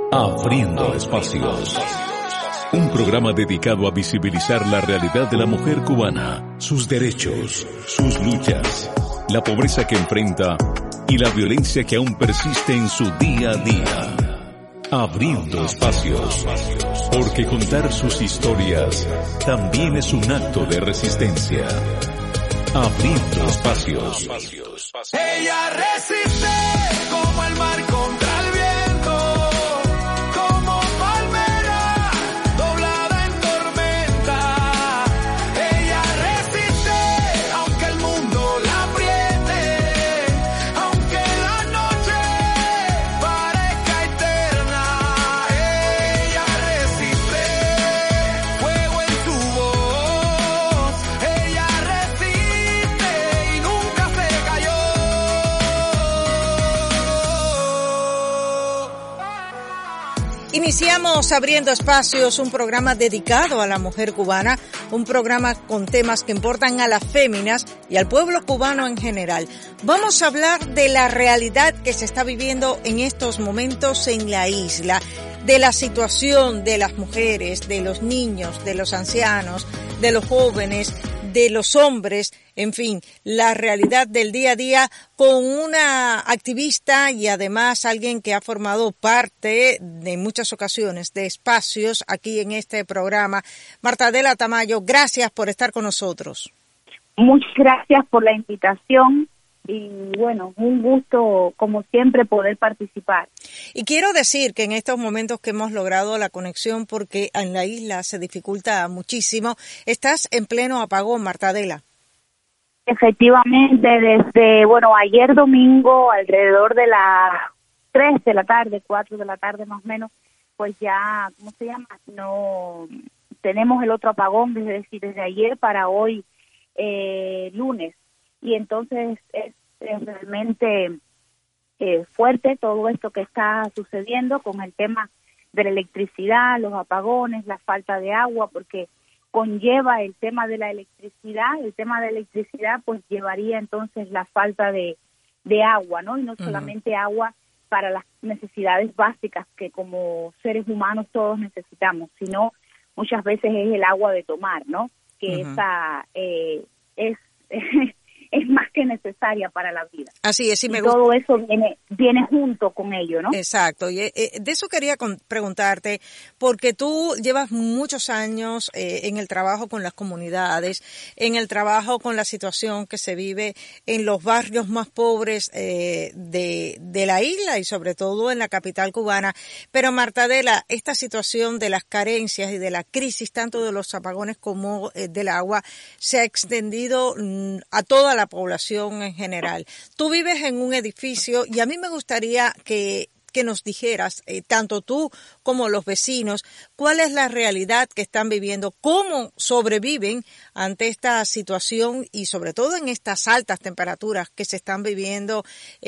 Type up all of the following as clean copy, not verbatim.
Abriendo Espacios. Un programa dedicado a visibilizar la realidad de la mujer cubana, sus derechos, sus luchas, la pobreza que enfrenta y la violencia que aún persiste en su día a día. Abriendo Espacios. Porque contar sus historias también es un acto de resistencia. Abriendo Espacios. Ella resiste como el mar contra el viento, como palmera doblada en tormenta. Ella resiste aunque el mundo la apriete, aunque la noche parezca eterna. Ella resiste, fuego en su voz. Ella resiste y nunca se cayó. Iniciamos Abriendo Espacios, un programa dedicado a la mujer cubana, un programa con temas que importan a las féminas y al pueblo cubano en general. Vamos a hablar de la realidad que se está viviendo en estos momentos en la isla, de la situación de las mujeres, de los niños, de los ancianos, de los jóvenes, de los hombres, en fin, la realidad del día a día con una activista y además alguien que ha formado parte de muchas ocasiones de espacios aquí en este programa. Marta Adela Tamayo, gracias por estar con nosotros. Muchas gracias por la invitación y bueno, un gusto como siempre poder participar. Y quiero decir que en estos momentos que hemos logrado la conexión, porque en la isla se dificulta muchísimo, estás en pleno apagón, Marta Adela. Efectivamente, desde, ayer domingo, alrededor de las 3 de la tarde, 4 de la tarde más o menos, pues ya, no tenemos el otro apagón, desde ayer para hoy, lunes. Y entonces es realmente fuerte todo esto que está sucediendo con el tema de la electricidad, los apagones, la falta de agua, porque conlleva el tema de la electricidad. El tema de la electricidad pues llevaría entonces la falta de agua, ¿no? Y no solamente agua para las necesidades básicas que como seres humanos todos necesitamos, sino muchas veces es el agua de tomar, ¿no? Que esa es más que necesaria para la vida. Así es, y todo eso viene junto con ello, ¿no? Exacto, y de eso quería preguntarte, porque tú llevas muchos años en el trabajo con las comunidades, en el trabajo con la situación que se vive en los barrios más pobres de la isla y sobre todo en la capital cubana. Pero Marta Adela, esta situación de las carencias y de la crisis tanto de los apagones como del agua se ha extendido a toda la población en general. Tú vives en un edificio y a mí me gustaría que nos dijeras, tanto tú como los vecinos, cuál es la realidad que están viviendo, cómo sobreviven ante esta situación y sobre todo en estas altas temperaturas que se están viviendo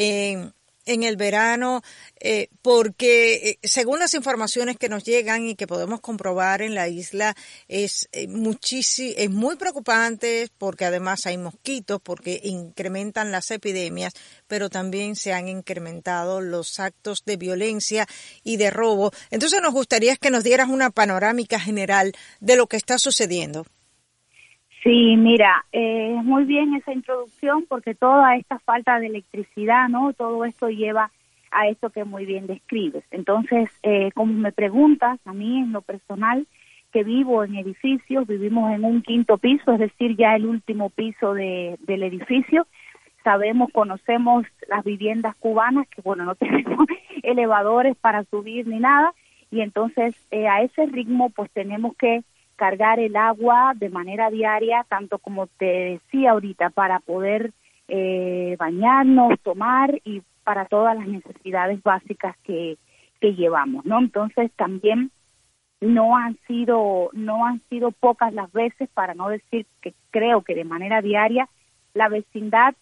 en el verano, porque según las informaciones que nos llegan y que podemos comprobar en la isla, es muy preocupante porque además hay mosquitos, porque incrementan las epidemias, pero también se han incrementado los actos de violencia y de robo. Entonces nos gustaría que nos dieras una panorámica general de lo que está sucediendo. Sí, mira, muy bien esa introducción porque toda esta falta de electricidad, ¿no? Todo esto lleva a esto que muy bien describes. Entonces, como me preguntas, a mí en lo personal, que vivo en edificios, vivimos en un 5º piso, es decir, ya el último piso del edificio. Conocemos las viviendas cubanas, que no tenemos elevadores para subir ni nada, y entonces a ese ritmo pues tenemos que cargar el agua de manera diaria, tanto como te decía ahorita, para poder bañarnos, tomar y para todas las necesidades básicas que llevamos, ¿no? Entonces también no han sido pocas las veces, para no decir que creo que de manera diaria, la vecindad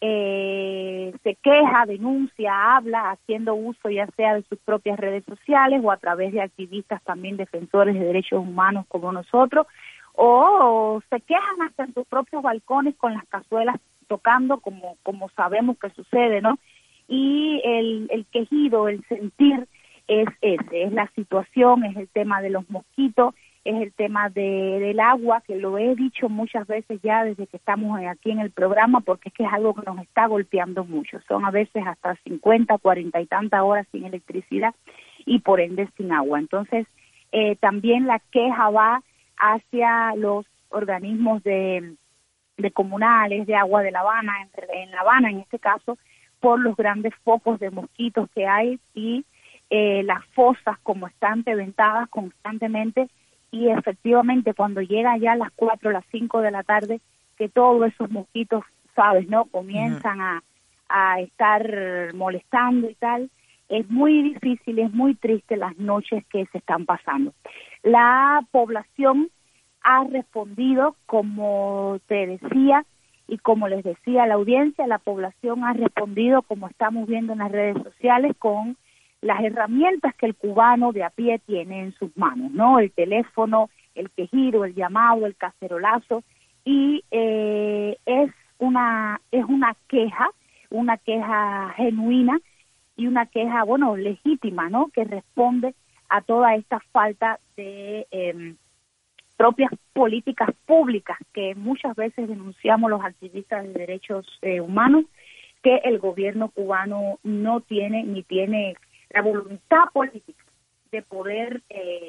se queja, denuncia, habla, haciendo uso ya sea de sus propias redes sociales o a través de activistas también defensores de derechos humanos como nosotros, o se quejan hasta en sus propios balcones con las cazuelas tocando, como sabemos que sucede, ¿no? Y el quejido, el sentir es ese, es la situación, es el tema de los mosquitos, es el tema del agua, que lo he dicho muchas veces ya desde que estamos aquí en el programa, porque es que es algo que nos está golpeando mucho. Son a veces hasta 50, 40 y tantas horas sin electricidad y por ende sin agua. Entonces, también la queja va hacia los organismos de comunales, de agua de La Habana, en La Habana en este caso, por los grandes focos de mosquitos que hay y las fosas como están reventadas constantemente, y efectivamente cuando llega ya a las 4, las 5 de la tarde, que todos esos mosquitos, sabes, ¿no? Comienzan a estar molestando y tal. Es muy difícil, es muy triste las noches que se están pasando. La población ha respondido, como te decía, y como les decía a la audiencia, la población ha respondido, como estamos viendo en las redes sociales, con las herramientas que el cubano de a pie tiene en sus manos, ¿no? El teléfono, el quejido, el llamado, el cacerolazo, y es una queja genuina y una queja, bueno, legítima, ¿no? Que responde a toda esta falta de propias políticas públicas que muchas veces denunciamos los activistas de derechos humanos, que el gobierno cubano no tiene ni tiene la voluntad política de poder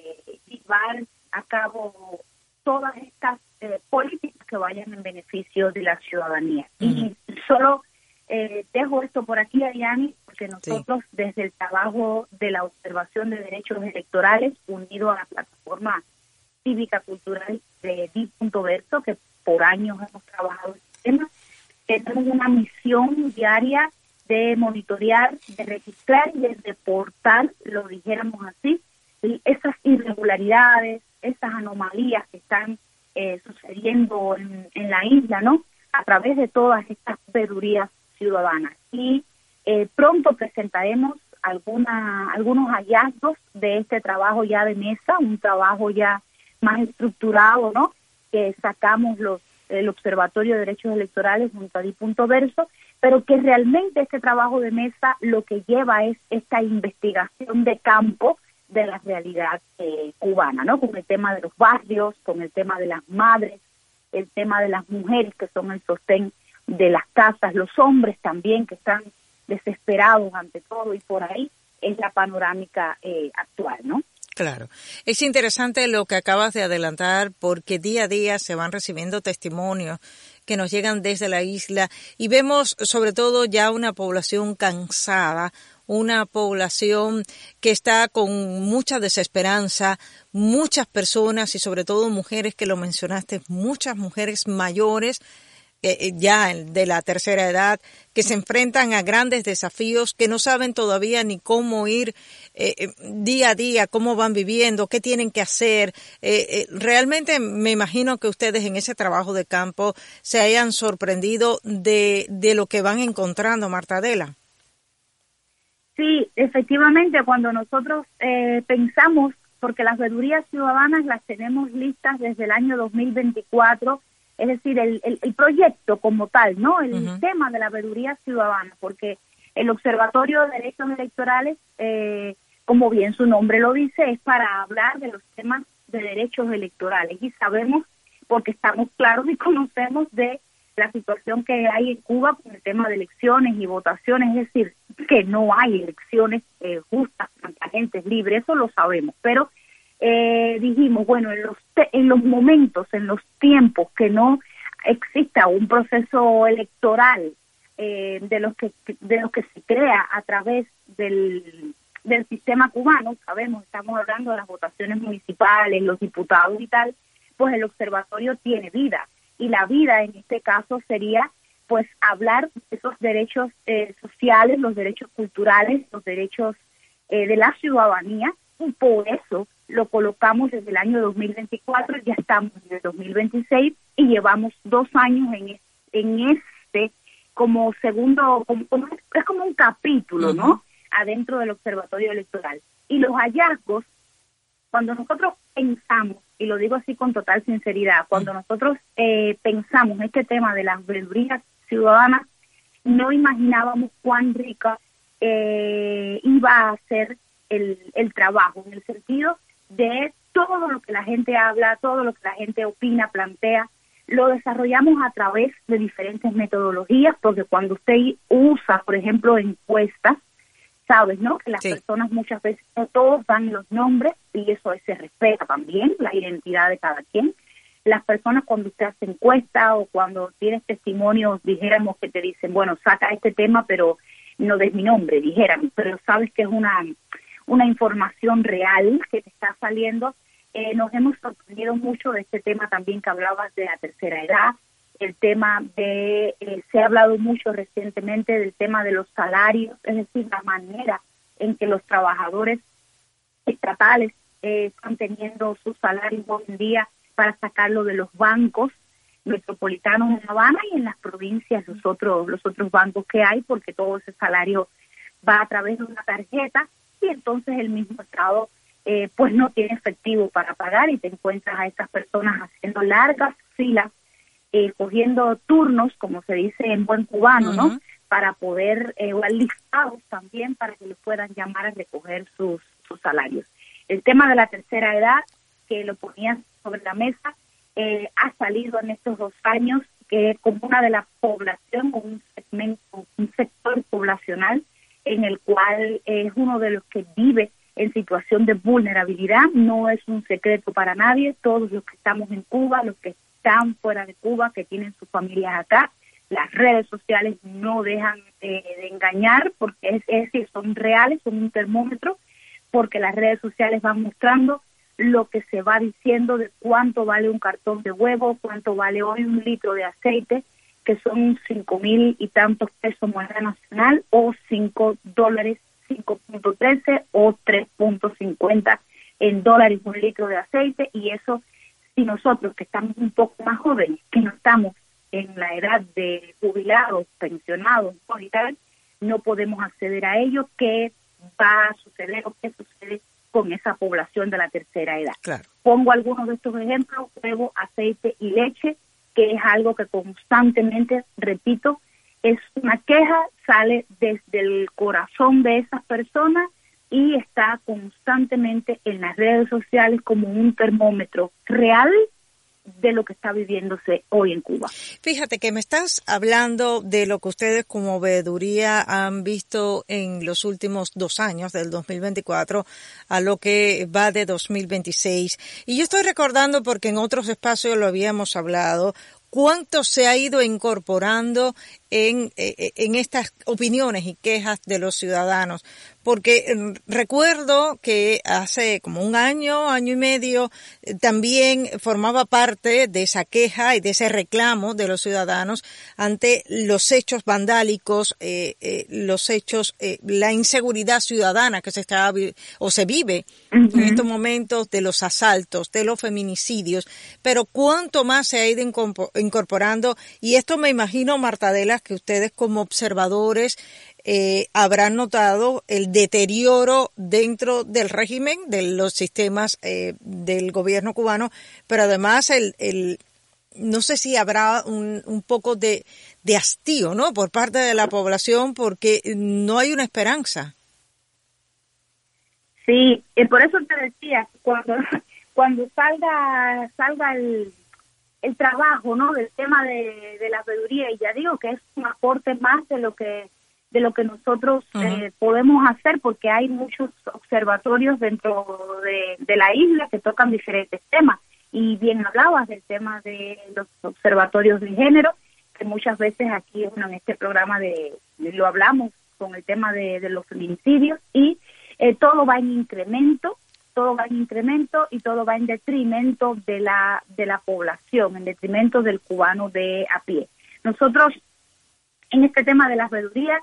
llevar a cabo todas estas políticas que vayan en beneficio de la ciudadanía. Y solo dejo esto por aquí, Ariani, porque nosotros desde el trabajo de la observación de derechos electorales, unido a la plataforma cívica cultural de D.Verso, que por años hemos trabajado en este tema, tenemos una misión diaria de monitorear, de registrar y de reportar, lo dijéramos así, esas irregularidades, esas anomalías que están sucediendo en la isla, ¿no? A través de todas estas veedurías ciudadanas. Y pronto presentaremos algunos hallazgos de este trabajo ya de mesa, un trabajo ya más estructurado, ¿no? Que sacamos el Observatorio de Derechos Electorales junto a D.Verso, pero que realmente este trabajo de mesa lo que lleva es esta investigación de campo de la realidad cubana, ¿no? Con el tema de los barrios, con el tema de las madres, el tema de las mujeres que son el sostén de las casas, los hombres también que están desesperados ante todo, y por ahí es la panorámica actual, ¿no? Claro. Es interesante lo que acabas de adelantar, porque día a día se van recibiendo testimonios que nos llegan desde la isla y vemos sobre todo ya una población cansada, una población que está con mucha desesperanza, muchas personas y sobre todo mujeres, que lo mencionaste, muchas mujeres mayores, ya de la tercera edad, que se enfrentan a grandes desafíos, que no saben todavía ni cómo ir día a día, cómo van viviendo, qué tienen que hacer. Realmente me imagino que ustedes en ese trabajo de campo se hayan sorprendido de lo que van encontrando, Marta Adela. Sí, efectivamente, cuando nosotros pensamos, porque las veedurías ciudadanas las tenemos listas desde el año 2024, es decir, el proyecto como tal, ¿no? El tema de la veeduría ciudadana, porque el Observatorio de Derechos Electorales, como bien su nombre lo dice, es para hablar de los temas de derechos electorales. Y sabemos, porque estamos claros y conocemos de la situación que hay en Cuba con el tema de elecciones y votaciones, es decir, que no hay elecciones justas, transparentes, libres, eso lo sabemos, pero dijimos, bueno, en los momentos, en los tiempos que no exista un proceso electoral de los que se crea a través del sistema cubano, sabemos, estamos hablando de las votaciones municipales, los diputados y tal, pues el observatorio tiene vida, y la vida en este caso sería pues hablar de esos derechos sociales, los derechos culturales, los derechos de la ciudadanía, y por eso lo colocamos desde el año 2024, ya estamos en el 2026 y llevamos 2 años en este como segundo, es como un capítulo, ¿no? Adentro del Observatorio Electoral. Y los hallazgos, cuando nosotros pensamos, y lo digo así con total sinceridad, cuando nosotros pensamos en este tema de las veedurías ciudadanas, no imaginábamos cuán rica iba a ser el trabajo, en el sentido de todo lo que la gente habla, todo lo que la gente opina, plantea, lo desarrollamos a través de diferentes metodologías, porque cuando usted usa, por ejemplo, encuestas, sabes, ¿no? Que las personas muchas veces, no todos dan los nombres, y eso se respeta también, la identidad de cada quien. Las personas, cuando usted hace encuesta o cuando tienes testimonios, dijéramos que te dicen, bueno, saca este tema, pero no des mi nombre, dijéramos, pero sabes que es una información real que te está saliendo. Nos hemos sorprendido mucho de este tema también que hablabas de la tercera edad, el tema de, se ha hablado mucho recientemente del tema de los salarios, es decir, la manera en que los trabajadores estatales están teniendo sus salarios hoy en día para sacarlo de los bancos metropolitanos en La Habana y en las provincias, los otros bancos que hay, porque todo ese salario va a través de una tarjeta y entonces el mismo Estado pues no tiene efectivo para pagar y te encuentras a estas personas haciendo largas filas, cogiendo turnos, como se dice en buen cubano, ¿no? Para poder, o listados también, para que los puedan llamar a recoger sus salarios. El tema de la tercera edad, que lo ponías sobre la mesa, ha salido en estos 2 años como una de la población, o un segmento, un sector poblacional en el cual es uno de los que vive en situación de vulnerabilidad. No es un secreto para nadie, todos los que estamos en Cuba, los que están fuera de Cuba, que tienen sus familias acá, las redes sociales no dejan de engañar, porque es decir, son reales, son un termómetro, porque las redes sociales van mostrando lo que se va diciendo de cuánto vale un cartón de huevo, cuánto vale hoy un litro de aceite, que son 5,000 y tantos pesos moneda nacional, o $5, 5.13 o 3.50 en dólares un litro de aceite. Y eso, si nosotros que estamos un poco más jóvenes, que no estamos en la edad de jubilados, pensionados y tal, no podemos acceder a ello. ¿Qué va a suceder o qué sucede con esa población de la tercera edad? Claro. Pongo algunos de estos ejemplos: huevo, aceite y leche, que es algo que constantemente, repito, es una queja, sale desde el corazón de esas personas y está constantemente en las redes sociales como un termómetro real de lo que está viviéndose hoy en Cuba. Fíjate que me estás hablando de lo que ustedes como veeduría han visto en los últimos 2 años, del 2024 a lo que va de 2026. Y yo estoy recordando, porque en otros espacios lo habíamos hablado, cuánto se ha ido incorporando en estas opiniones y quejas de los ciudadanos. Porque recuerdo que hace como 1 año, año y medio, también formaba parte de esa queja y de ese reclamo de los ciudadanos ante los hechos vandálicos, los hechos, la inseguridad ciudadana que se vive en estos momentos, de los asaltos, de los feminicidios. Pero cuánto más se ha ido incorporando, y esto me imagino, Martadela, que ustedes como observadores habrán notado el deterioro dentro del régimen, de los sistemas del gobierno cubano, pero además no sé si habrá un poco de hastío, ¿no?, por parte de la población, porque no hay una esperanza. Sí, por eso te decía, cuando salga el trabajo, ¿no?, del tema de la veeduría, y ya digo que es un aporte más de lo que nosotros podemos hacer, porque hay muchos observatorios dentro de la isla que tocan diferentes temas. Y bien hablabas del tema de los observatorios de género, que muchas veces aquí, en este programa lo hablamos con el tema de los feminicidios, y todo va en incremento y todo va en detrimento de la población, en detrimento del cubano de a pie. Nosotros, en este tema de las veedurías,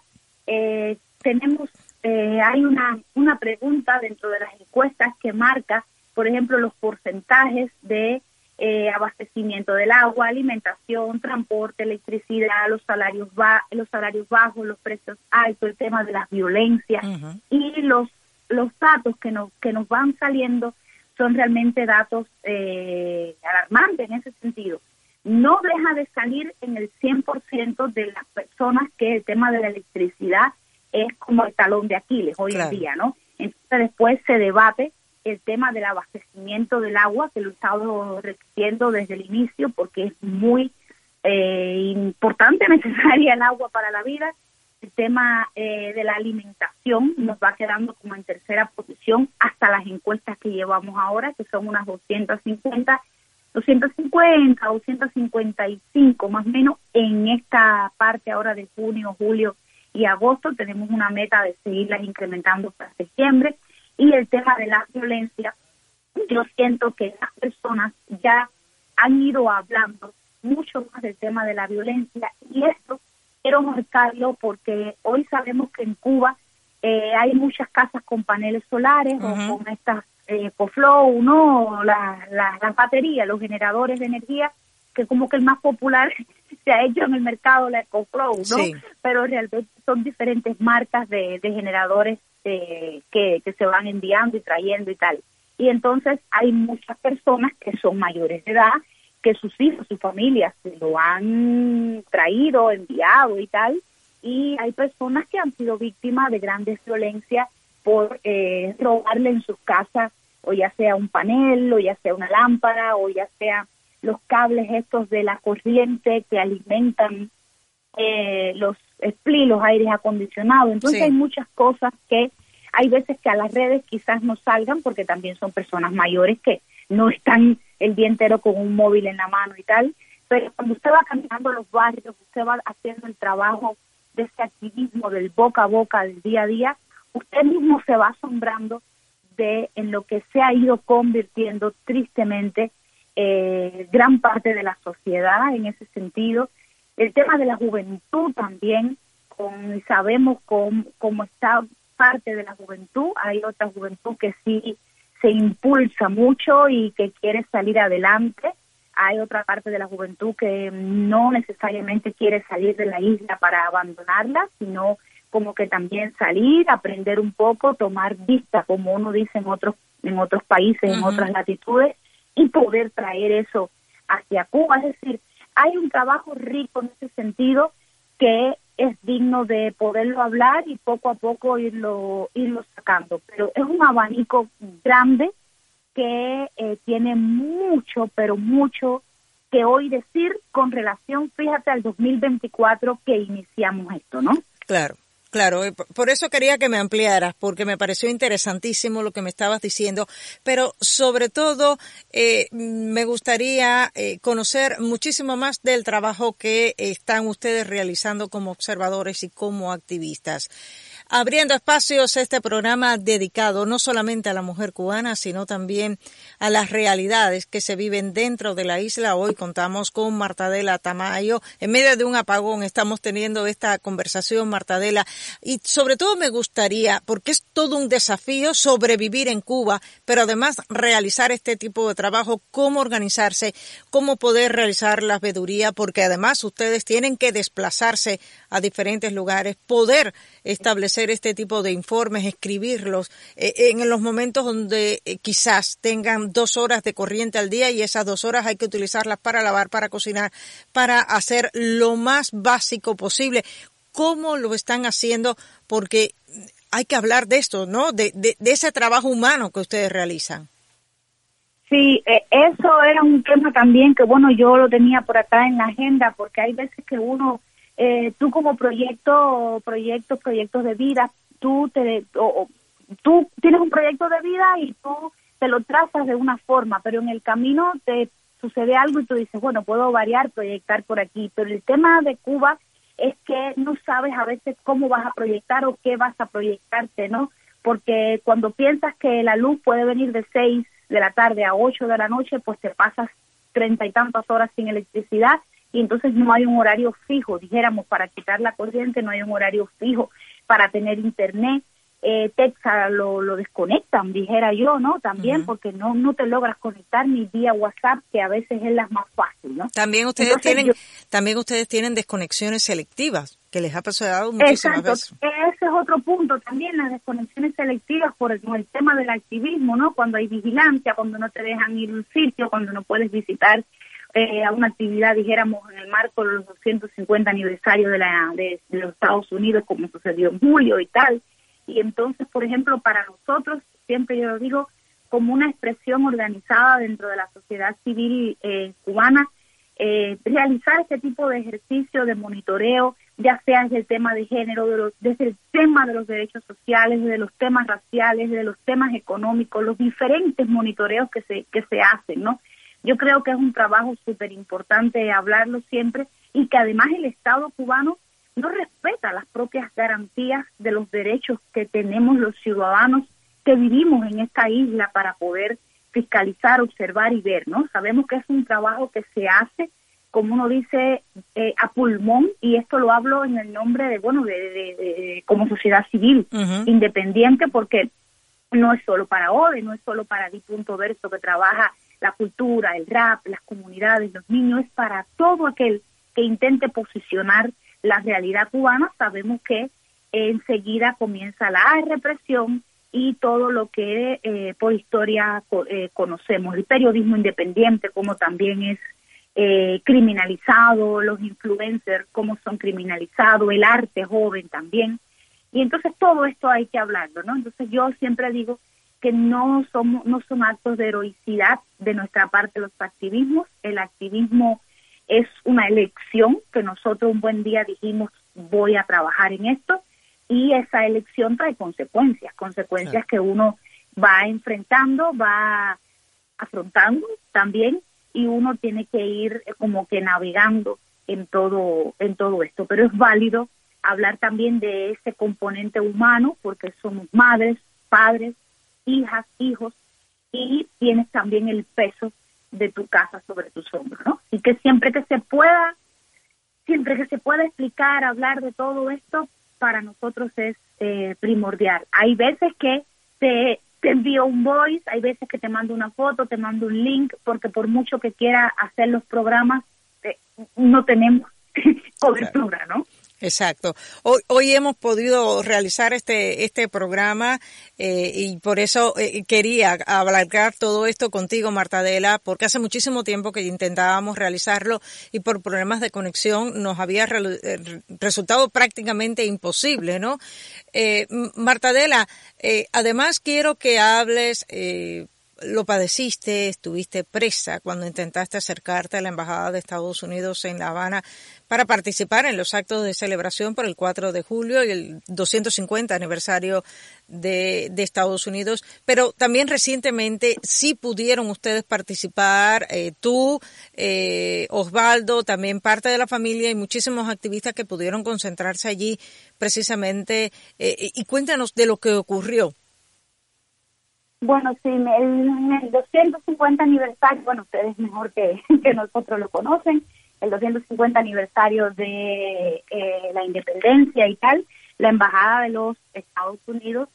hay una pregunta dentro de las encuestas que marca, por ejemplo, los porcentajes de abastecimiento del agua, alimentación, transporte, electricidad, los salarios bajos, los precios altos, el tema de las violencias, y los datos que nos van saliendo son realmente datos alarmantes en ese sentido. No deja de salir en el 100% de las personas que el tema de la electricidad es como el talón de Aquiles hoy en día, ¿no? Entonces después se debate el tema del abastecimiento del agua, que lo he estado repitiendo desde el inicio porque es muy importante, necesaria el agua para la vida. El tema de la alimentación nos va quedando como en tercera posición hasta las encuestas que llevamos ahora, que son unas 255 más o menos en esta parte ahora de junio, julio y agosto. Tenemos una meta de seguirlas incrementando para septiembre. Y el tema de la violencia, yo siento que las personas ya han ido hablando mucho más del tema de la violencia, y esto quiero marcarlo porque hoy sabemos que en Cuba hay muchas casas con paneles solares o con estas EcoFlow, ¿no? Las baterías, los generadores de energía, que como que el más popular se ha hecho en el mercado, la EcoFlow, ¿no? Sí. Pero realmente son diferentes marcas de generadores que se van enviando y trayendo y tal. Y entonces hay muchas personas que son mayores de edad, que sus hijos, sus familias se lo han traído, enviado y tal, y hay personas que han sido víctimas de grandes violencias por robarle en sus casas, o ya sea un panel, o ya sea una lámpara, o ya sea los cables estos de la corriente que alimentan los split, los aires acondicionados. Entonces hay muchas cosas que hay veces que a las redes quizás no salgan porque también son personas mayores que no están el día entero con un móvil en la mano y tal, pero cuando usted va caminando los barrios, usted va haciendo el trabajo de ese activismo del boca a boca, del día a día, usted mismo se va asombrando de en lo que se ha ido convirtiendo tristemente gran parte de la sociedad en ese sentido. El tema de la juventud también, sabemos cómo está parte de la juventud. Hay otra juventud que sí se impulsa mucho y que quiere salir adelante. Hay otra parte de la juventud que no necesariamente quiere salir de la isla para abandonarla, sino como que también salir, aprender un poco, tomar vista, como uno dice en otros países, en otras latitudes, y poder traer eso hacia Cuba. Es decir, hay un trabajo rico en ese sentido que es digno de poderlo hablar y poco a poco irlo sacando. Pero es un abanico grande que tiene mucho, pero mucho que hoy decir con relación, fíjate, al 2024 que iniciamos esto, ¿no? Claro. Claro, por eso quería que me ampliaras, porque me pareció interesantísimo lo que me estabas diciendo, pero sobre todo me gustaría conocer muchísimo más del trabajo que están ustedes realizando como observadores y como activistas. Abriendo espacios, este programa dedicado no solamente a la mujer cubana, sino también a las realidades que se viven dentro de la isla. Hoy contamos con Martadela Tamayo. En medio de un apagón estamos teniendo esta conversación, Martadela, y sobre todo me gustaría, porque es todo un desafío sobrevivir en Cuba, pero además realizar este tipo de trabajo, cómo organizarse, cómo poder realizar la veeduría, porque además ustedes tienen que desplazarse a diferentes lugares, poder establecer este tipo de informes, escribirlos en los momentos donde quizás tengan 2 horas de corriente al día y esas 2 horas hay que utilizarlas para lavar, para cocinar, para hacer lo más básico posible. ¿Cómo lo están haciendo? Porque hay que hablar de esto, ¿no? De ese trabajo humano que ustedes realizan. Sí, eso era un tema también que, bueno, yo lo tenía por acá en la agenda, porque hay veces que uno, tú como proyectos de vida, tú tienes un proyecto de vida y tú te lo trazas de una forma, pero en el camino te sucede algo y tú dices, bueno, puedo variar, proyectar por aquí, pero el tema de Cuba es que no sabes a veces cómo vas a proyectar o qué vas a proyectarte, ¿no? Porque cuando piensas que la luz puede venir de 6 de la tarde a 8 de la noche, pues te pasas 30 y tantas horas sin electricidad y entonces no hay un horario fijo, dijéramos, para quitar la corriente, no hay un horario fijo para tener internet. Texas lo desconectan, dijera yo, ¿no? También porque no te logras conectar ni vía WhatsApp, que a veces es la más fácil, ¿no? También ustedes tienen desconexiones selectivas, que les ha pasado muchísimas veces. Ese es otro punto también, las desconexiones selectivas por el tema del activismo, ¿no? Cuando hay vigilancia, cuando no te dejan ir a un sitio, cuando no puedes visitar a una actividad, dijéramos, en el marco de los 250 aniversarios de los Estados Unidos, como sucedió en julio y tal. Y entonces, por ejemplo, para nosotros, siempre yo lo digo, como una expresión organizada dentro de la sociedad civil cubana, realizar este tipo de ejercicio de monitoreo, ya sea desde el tema de género, desde el tema de los derechos sociales, de los temas raciales, de los temas económicos, los diferentes monitoreos que se hacen, ¿no? Yo creo que es un trabajo súper importante hablarlo siempre, y que además el Estado cubano no respeta las propias garantías de los derechos que tenemos los ciudadanos que vivimos en esta isla para poder fiscalizar, observar y ver, ¿no? Sabemos que es un trabajo que se hace, como uno dice, a pulmón, y esto lo hablo en el nombre de como sociedad civil independiente, porque no es solo para ODE, no es solo para Di.Verso, que trabaja la cultura, el rap, las comunidades, los niños, es para todo aquel que intente posicionar la realidad cubana. Sabemos que enseguida comienza la represión y todo lo que por historia conocemos, el periodismo independiente, como también es criminalizado, los influencers, cómo son criminalizados, el arte joven también. Y entonces todo esto hay que hablarlo, ¿no? Entonces yo siempre digo que no son actos de heroicidad de nuestra parte los activismos. El activismo es una elección que nosotros un buen día dijimos, voy a trabajar en esto, y esa elección trae consecuencias claro, que uno va enfrentando, va afrontando también, y uno tiene que ir como que navegando en todo esto. Pero es válido hablar también de ese componente humano, porque somos madres, padres, hijas, hijos, y tienes también el peso de tu casa sobre tus hombros, ¿no? Y que siempre que se pueda explicar, hablar de todo esto, para nosotros es primordial. Hay veces que te envío un voice, hay veces que te mando una foto, te mando un link, porque por mucho que quiera hacer los programas, no tenemos cobertura, ¿no? Exacto. Hoy hemos podido realizar este programa y por eso quería abarcar todo esto contigo, Marta Adela, porque hace muchísimo tiempo que intentábamos realizarlo y por problemas de conexión nos había resultado prácticamente imposible, ¿no? Marta Adela, además quiero que hables, lo padeciste, estuviste presa cuando intentaste acercarte a la Embajada de Estados Unidos en La Habana para participar en los actos de celebración por el 4 de julio y el 250 aniversario de Estados Unidos, pero también recientemente sí pudieron ustedes participar, tú, Osvaldo, también parte de la familia y muchísimos activistas que pudieron concentrarse allí precisamente, y cuéntanos de lo que ocurrió. Bueno, sí, en el 250 aniversario, bueno, ustedes mejor que nosotros lo conocen, el 250 aniversario de la independencia y tal, la Embajada de los Estados Unidos,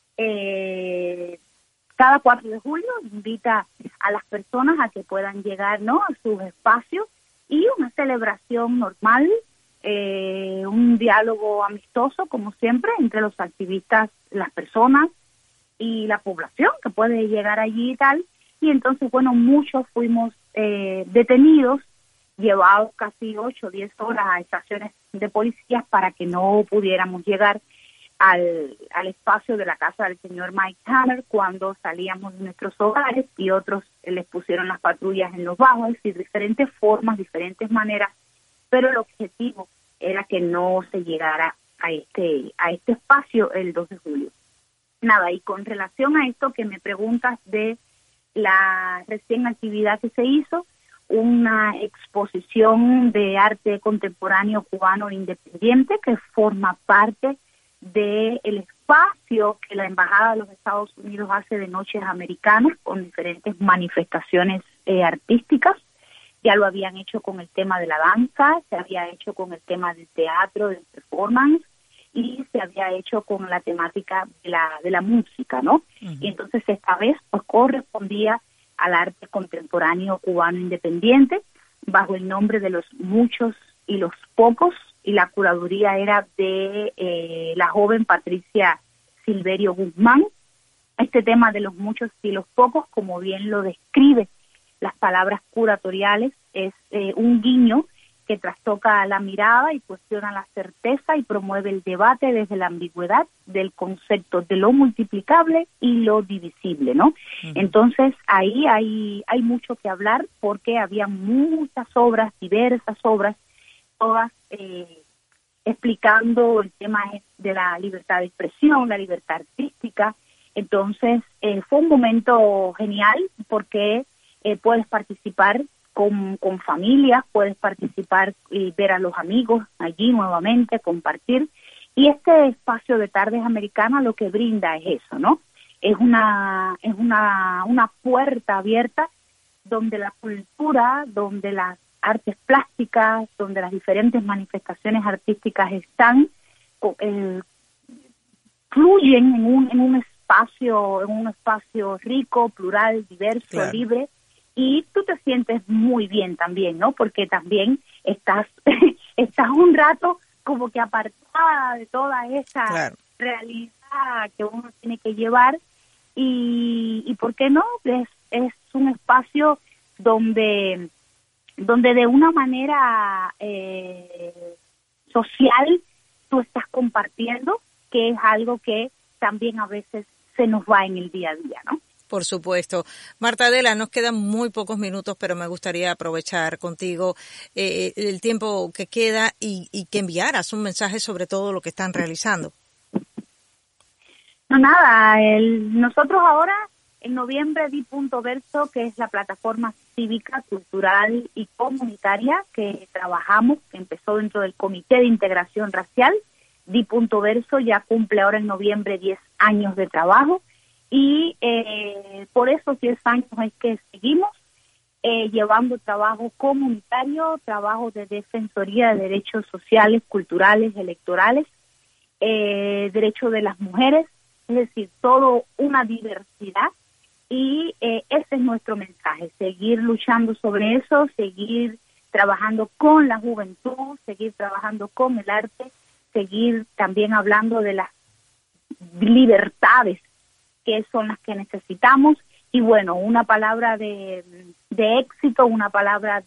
cada 4 de julio invita a las personas a que puedan llegar, ¿no?, a sus espacios, y una celebración normal, un diálogo amistoso, como siempre, entre los activistas, las personas, y la población que puede llegar allí y tal. Y entonces, bueno, muchos fuimos detenidos, llevados casi 8 o 10 horas a estaciones de policías para que no pudiéramos llegar al espacio de la casa del señor Mike Tanner cuando salíamos de nuestros hogares, y otros les pusieron las patrullas en los bajos, es decir, diferentes formas, diferentes maneras, pero el objetivo era que no se llegara a este espacio el 2 de julio. Nada, y con relación a esto que me preguntas de la recién actividad que se hizo, una exposición de arte contemporáneo cubano independiente que forma parte del espacio que la Embajada de los Estados Unidos hace de Noches Americanas con diferentes manifestaciones artísticas. Ya lo habían hecho con el tema de la danza, se había hecho con el tema del teatro, del performance, y se había hecho con la temática de la música, ¿no? Uh-huh. Y entonces esta vez pues correspondía al arte contemporáneo cubano independiente, bajo el nombre de los muchos y los pocos, y la curaduría era de la joven Patricia Silverio Guzmán. Este tema de los muchos y los pocos, como bien lo describe las palabras curatoriales, es un guiño que trastoca la mirada y cuestiona la certeza y promueve el debate desde la ambigüedad del concepto de lo multiplicable y lo divisible, ¿no? Uh-huh. Entonces, ahí hay mucho que hablar porque había muchas obras, diversas obras, todas explicando el tema de la libertad de expresión, la libertad artística. Entonces, fue un momento genial porque puedes participar con familias, puedes participar y ver a los amigos allí nuevamente, compartir. Y este espacio de Tardes Americanas lo que brinda es eso, ¿no? Es una puerta abierta donde la cultura, donde las artes plásticas, donde las diferentes manifestaciones artísticas están, fluyen en un espacio rico, plural, diverso, claro, libre. Y tú te sientes muy bien también, ¿no? Porque también estás un rato como que apartada de toda esa, claro, realidad que uno tiene que llevar. Y ¿por qué no? Es un espacio donde de una manera social tú estás compartiendo, que es algo que también a veces se nos va en el día a día, ¿no? Por supuesto. Marta Adela, nos quedan muy pocos minutos, pero me gustaría aprovechar contigo el tiempo que queda y que enviaras un mensaje sobre todo lo que están realizando. No, nada, nosotros ahora en noviembre Di.Verso, que es la plataforma cívica, cultural y comunitaria que trabajamos, que empezó dentro del Comité de Integración Racial, Di.Verso ya cumple ahora en noviembre 10 años de trabajo. Y por esos 10 años es que seguimos llevando trabajo comunitario, trabajo de defensoría de derechos sociales, culturales, electorales, derecho de las mujeres, es decir, todo una diversidad. Y ese es nuestro mensaje, seguir luchando sobre eso, seguir trabajando con la juventud, seguir trabajando con el arte, seguir también hablando de las libertades que son las que necesitamos. Y bueno, una palabra de éxito, una palabra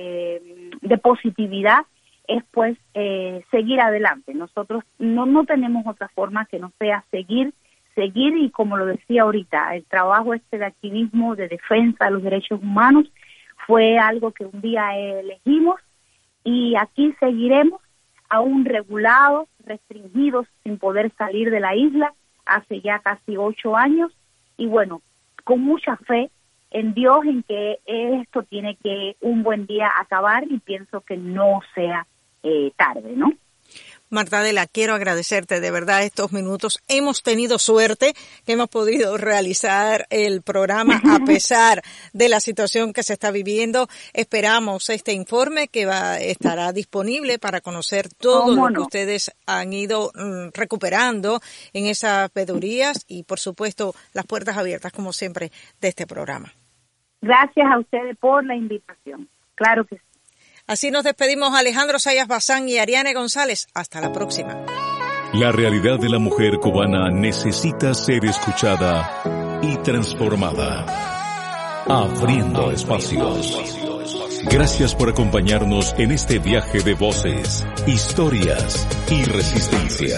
de positividad es pues seguir adelante. Nosotros no tenemos otra forma que no sea seguir y como lo decía ahorita, el trabajo de activismo, de defensa de los derechos humanos fue algo que un día elegimos y aquí seguiremos aún regulados, restringidos, sin poder salir de la isla hace ya casi 8 años y bueno, con mucha fe en Dios en que esto tiene que un buen día acabar y pienso que no sea tarde, ¿no? Marta Adela, quiero agradecerte de verdad estos minutos. Hemos tenido suerte que hemos podido realizar el programa a pesar de la situación que se está viviendo. Esperamos este informe que estará disponible para conocer todo lo que ustedes han ido recuperando en esas veedurías y, por supuesto, las puertas abiertas, como siempre, de este programa. Gracias a ustedes por la invitación. Claro que sí. Así nos despedimos Alejandro Zayas Bazán y Ariane González. Hasta la próxima. La realidad de la mujer cubana necesita ser escuchada y transformada. Abriendo espacios. Gracias por acompañarnos en este viaje de voces, historias y resistencia.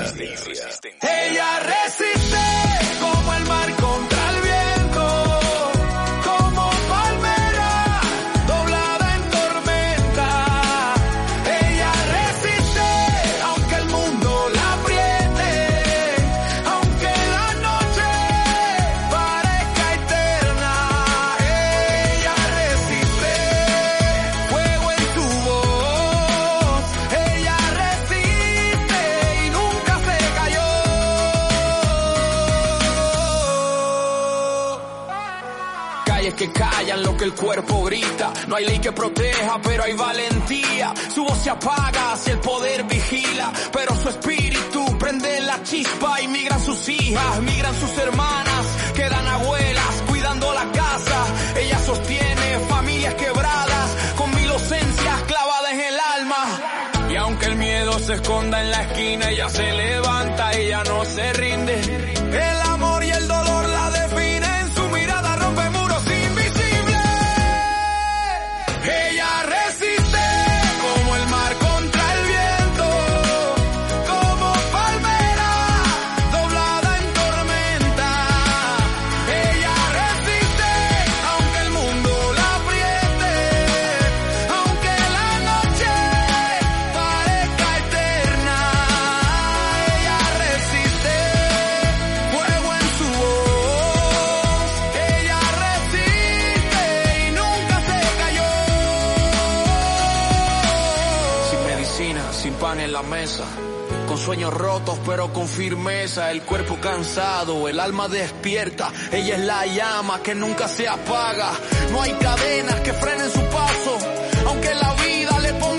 Ella resiste como el mar contra el viento, como palmera doblada en tormenta. Ella resiste aunque el mundo la apriete, aunque la noche parezca eterna. Ella resiste, fuego en su voz. Ella resiste y nunca se cayó. Calles que callan lo que el cuerpo grita. No hay ley que proteja, pero hay valentía. Su voz se apaga si el poder vigila, pero su espíritu prende la chispa. Y migran sus hijas, migran sus hermanas, quedan abuelas cuidando la casa. Ella sostiene familias quebradas con 1000 ausencias clavadas en el alma. Y aunque el miedo se esconda en la esquina, ella se levanta, ella no se rinde. El amor y el dolor la definen, su mirada rompe muros invisibles. Ella resiste como el mar la mesa, con sueños rotos pero con firmeza, el cuerpo cansado, el alma despierta, ella es la llama que nunca se apaga, no hay cadenas que frenen su paso, aunque la vida le ponga